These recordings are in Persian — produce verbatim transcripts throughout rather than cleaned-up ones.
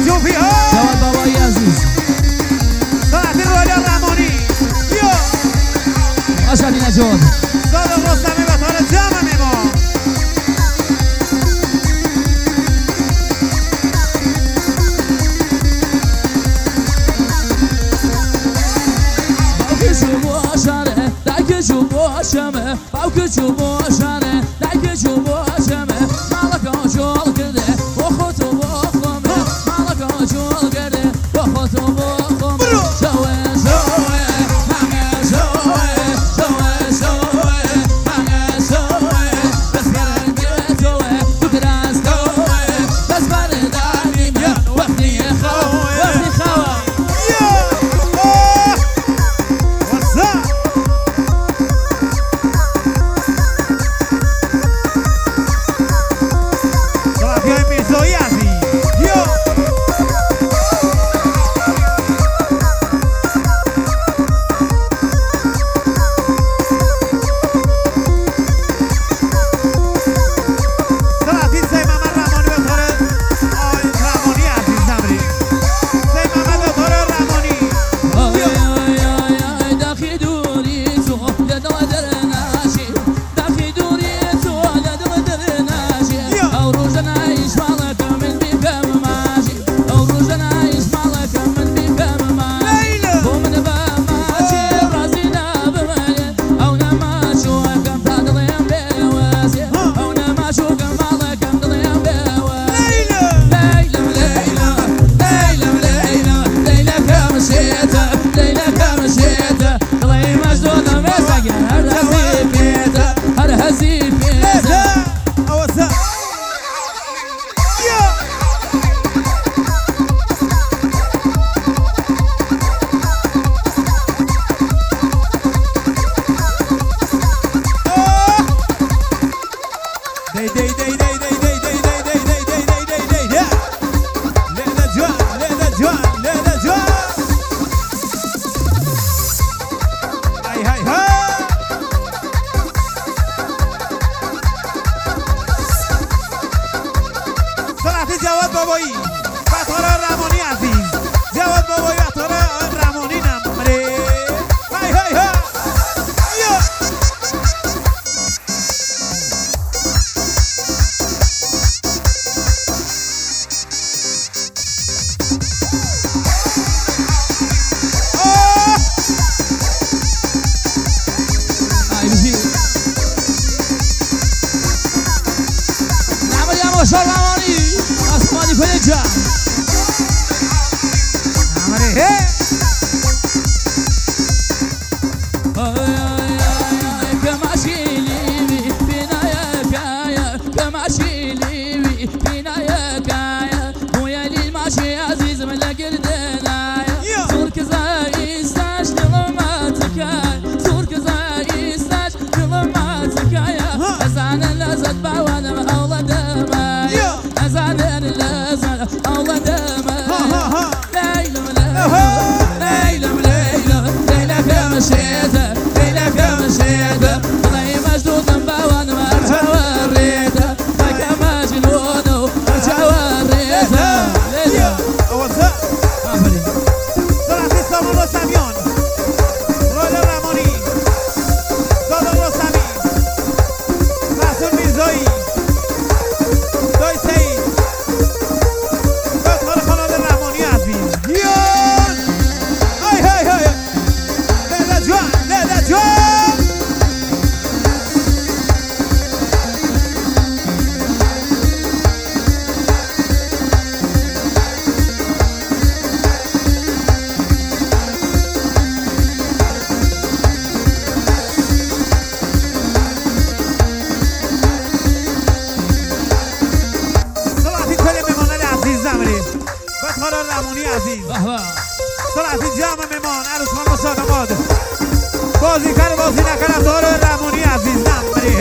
شوفي ها جواد بابایی عزیز طلعت الرويال الرحماني يو اشهدی نجات صادق رستمی و طارق جمع میمان شمه باوك شوفو شانه دايك شوفو شمه مالك شغل كده وخوتو بخمه مالك شغل كده وخوتو بخمه شوي شوي انا شوي شوي شوي انا شوي بس كرنك شوي تدرس شوي بس برد عليم وقتي خوي وقتي خوي جواد بابایی و طارق رحمانی عزیز جواد بابایی و طارق رحمانی نمره های های های Felicia Amare he كماشيلي فينا يا كايا كماشيلي فينا يا كايا ويا لي ماشي عزيز من لقردنا صورك زي استاش لغماتك صورك زي استاش لغماتك يا أزعل اللذات بعوانا مأولى دماي أزعل اللذات أولى دماي ليلى ليلى ليلى ليلى كمشيتها ليلى كمشيتها والله مجنون بعوانا ما أرجع وريتها فكا مجنون وأرجع وريتها ليلى أوزع طلعت الصامون والساميون رويال الرحماني صادق رستمی محسون میرزایی دای سعید دای طارق خانان الرحمانی عزیز یون های های های لیلا جوان لیلا جوان طارق رحمانی عزیز طلعت جمع میمان عروس خانم و صادقات بازی کن بازی نکنم طارق رحمانی عزیز نمری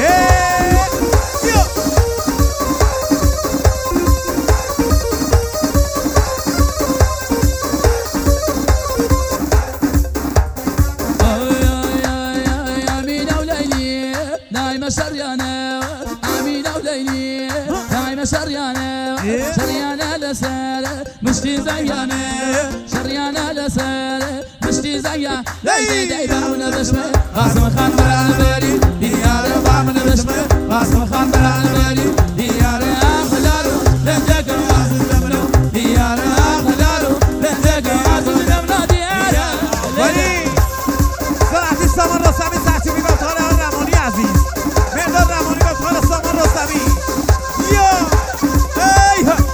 أمينة وليلي نايمة شريانة أمينة وليلي نايمة شريانة شريانة لسالة مشتي زيانة شريانة لسالة مشتي زيانة داي داي داي باونا بشمة قاسم خان بران بالي ديارة باونا بشمة قاسم خان بران بالي ديارة أخلالو لندك عزم دمنو ديارة أخلالو لندك عزم دمنو ديارة ولي ساعتي السمر رسامي ساعتي بيبطل الراموني عزيز مرداد راموني بطل السمر رسامي يو اي ها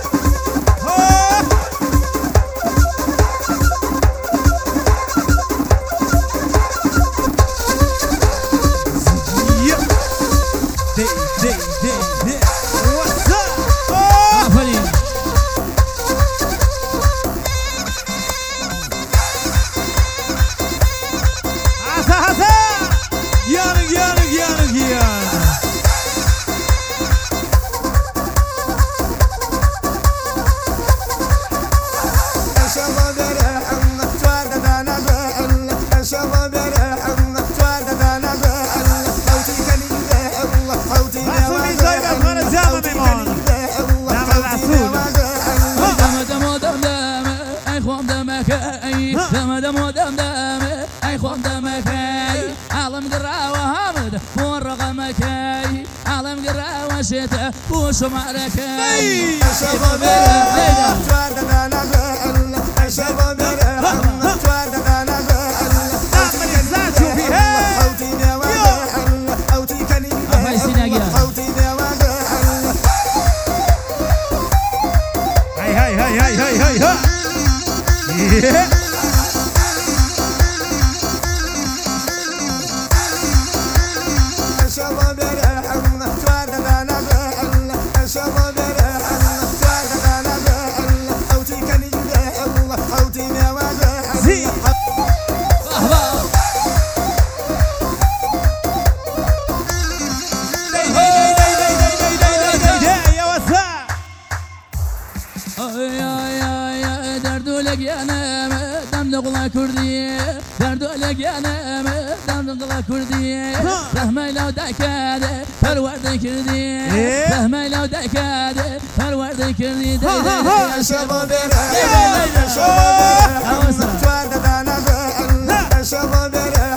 دم دم دم دم اي خوم دمكاي عالم قرا وهامد ورقمكاي عالم قرا وشتا وشمعركاي شباب شباب هاي هاي هاي هاي هاي هاي هاي كردي دردو لك يا نام دردو كردي فهمي لو دكاد فرورد كردي فهمي لو دكاد فرورد كردي يا شباب يا شباب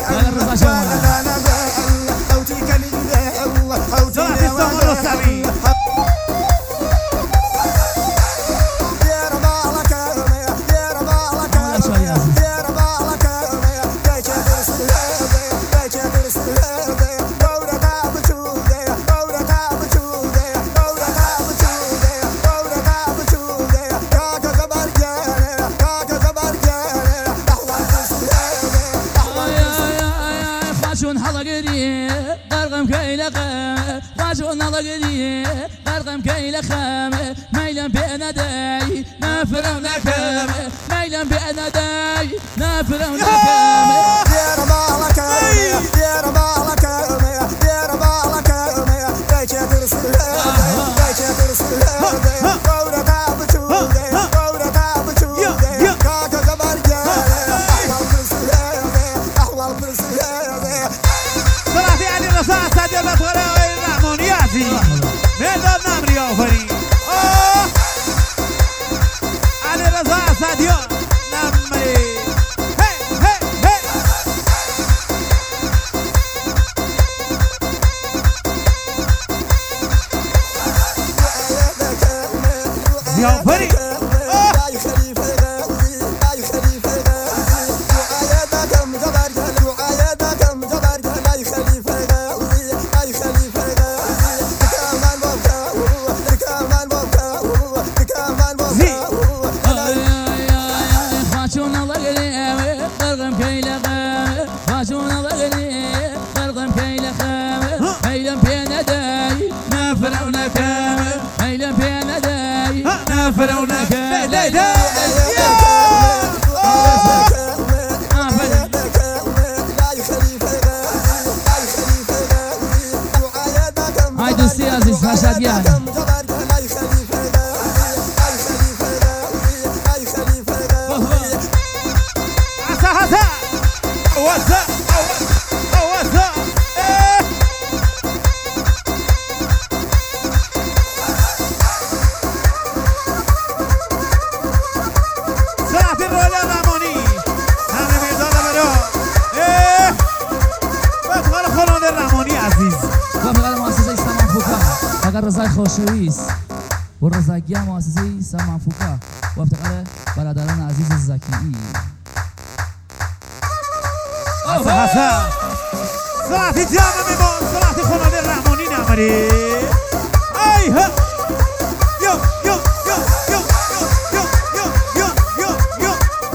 قرقم كيل خامة ميلان بأنا داي نافر ونكامة ميلان بأنا داي نافر ونكامة دير بالك دير بالك دير بالك دايك درس دايك درس فورة تابتشودي فورة تابتشودي كاكا كبرجة أحوال برسلي أحوال برسلي صلاحي علي الرصاص سادية بطغرة الراموني عزيز مرداد نمری آفرین علی رضا اسدیان نمری هی هی هی زیافرین فرعونك لا لا هايدو السياسي مشهد يعني عسى عسى وسع وسع خوشویست و رزاقی مؤسسه سامان فوکا و افتقار برادران عزیز زکی حسن حسن ساعتی جمع میبان ساعتی خانواده رحمانی نماری ای ها یو یو یو یو یو یو یو یو یو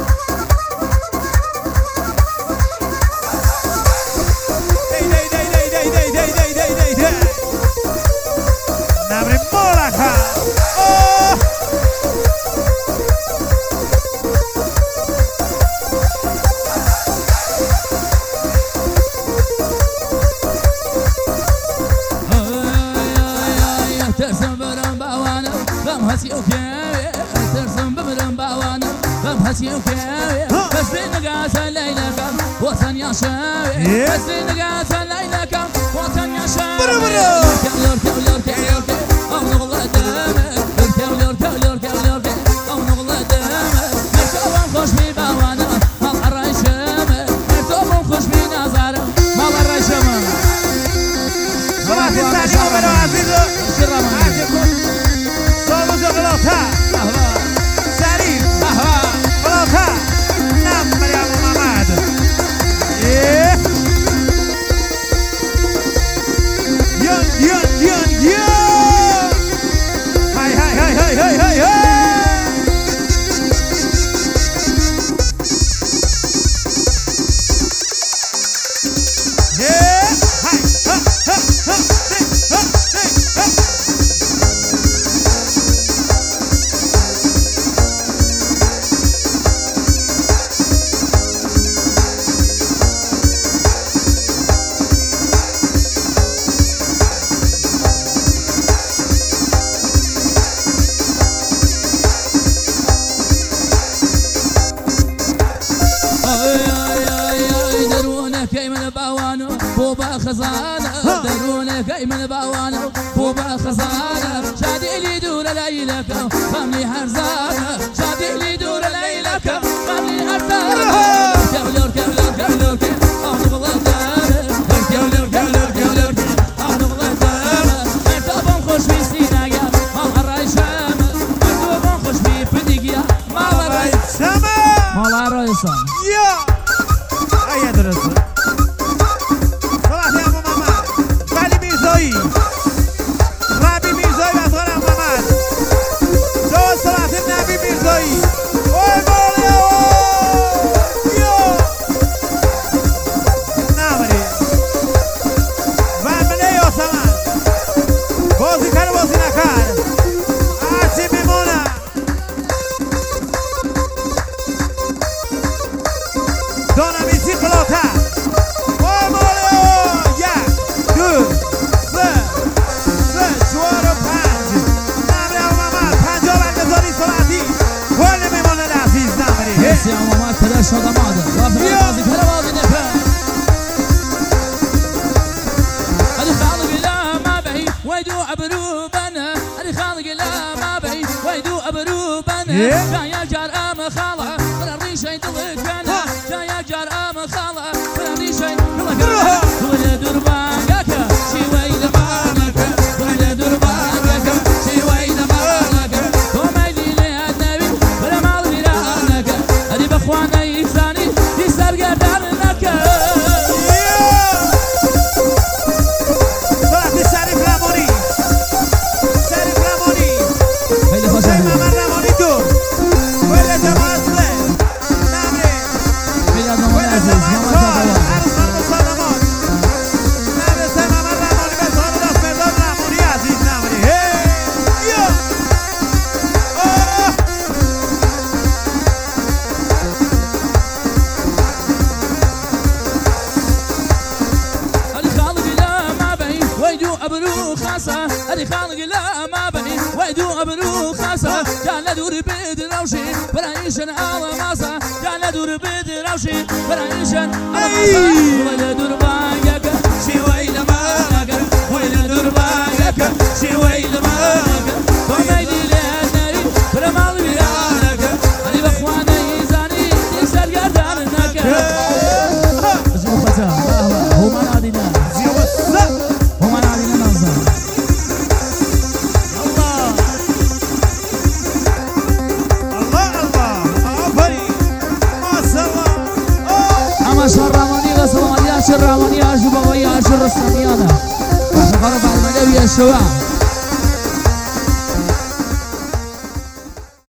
دی دی دی دی دی دی دی دی دی دی نمری مولکا هسي وكاوي بس بنقاس الليلة وطن يا شاوي بس بنقاس الليلة وطن يا شاوي لوركا لوركا لوركا لوركا أو نغلى دامك لوركا لوركا لوركا لوركا أو نغلى دامك مرتوب خوش بي باوانا مال الريشامة مرتوب خوش بي نظارة مال الريشامة صلاة الثانية وبنو عزيزو عاجبكم صوموا زغلوتا سرير بلوتا نام مريم محمد ايه يون يون يون يون هاي هاي هاي هاي هاي هاي هاي خزانة درونك أي من باوانة بوبا خزانة شادي لي دور ليلك فملي حرزانة شادي لي دور ليلك فملي حرزانة كولور كولور كولور أو نغلى دارة كولور كولور كولور أو نغلى دارة مرتبهم خوش في سينايا مال الريشامة مرتبهم خوش في فديقيا مال الريشامة مال الريشامة يا هيا درسوا رابي ميرزاي بأصغر محمد جو صلاة النبي ميرزاي اوه مولي يو نامري ومني يو سمان بوزي كار بوزي نكار آسي ميمونا دونا ميسي قلوتا اوه مولي یک دو چوار و پنج نمره محمد پنجاه برگزاری سرعتی کل میمانه عزیز نمره حسی محمد پدر شادماده رافقه بازی پدر بازی نفر هذه خالق لا ما بعي ويدو عبرو بنا هذه خالق لا ما بعي ويدو عبرو بنا جايا جار ام خاله من الريشه يدلك انا جايا جار ام خاله من الريشه يدلك انا ولد دربانك شي ويل مالك ولد دربانك شي ويل مالك وما يدري النبي ولا مال فيرانك هذه باخوانا يساني يسرق دارنك صلاة الشريف راموني شريف راموني خیلی خوشم محمد راموني دور ولا جماعة سلام نمره خیلی از مامان عزیز مامان عروس جواد خانم مسلمان نمره سه محمد رامونی به سال راست مرداد رامونی عزیز نمره هی یا آه هذه خالق لا ما بعي ويدو أبرو خاصة هذه خالق لا ما بعي ويدو أبرو خاصة كان دور بيد روشي برايشن على ماسة كان دور بيد روشي برايشن على ماسة ولا دور باقك شي ويل مالك ولا دور باقك شي ويل مالك وما يدري النبي ولا مال بيانك هذه بأخوانا يزاني يسال قدامك أجيب فتاة هو ما نادينا زي وصل هو ما نادينا نظر باشا الراماني غصب ملياش الراماني عجب بابايا عجب الرساميانا باشا خرف على المدوية الشواع